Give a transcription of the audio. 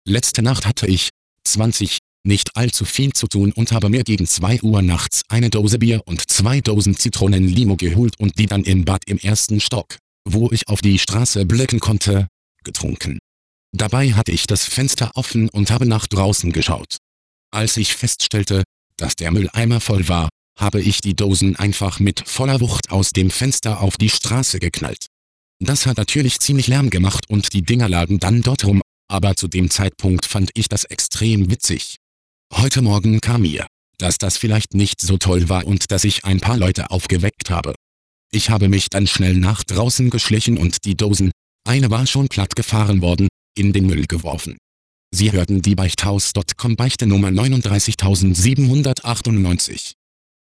Letzte Nacht hatte ich, 20, nicht allzu viel zu tun und habe mir gegen 2 Uhr nachts eine Dose Bier und 2 Dosen Zitronenlimo geholt und die dann im Bad im ersten Stock, wo ich auf die Straße blicken konnte, getrunken. Dabei hatte ich das Fenster offen und habe nach draußen geschaut. Als ich feststellte, dass der Mülleimer voll war, habe ich die Dosen einfach mit voller Wucht aus dem Fenster auf die Straße geknallt. Das hat natürlich ziemlich Lärm gemacht und die Dinger lagen dann dort rum, aber zu dem Zeitpunkt fand ich das extrem witzig. Heute Morgen kam mir, dass das vielleicht nicht so toll war und dass ich ein paar Leute aufgeweckt habe. Ich habe mich dann schnell nach draußen geschlichen und die Dosen, eine war schon platt gefahren worden, in den Müll geworfen. Sie hörten die Beichthaus.com Beichte Nummer 39798.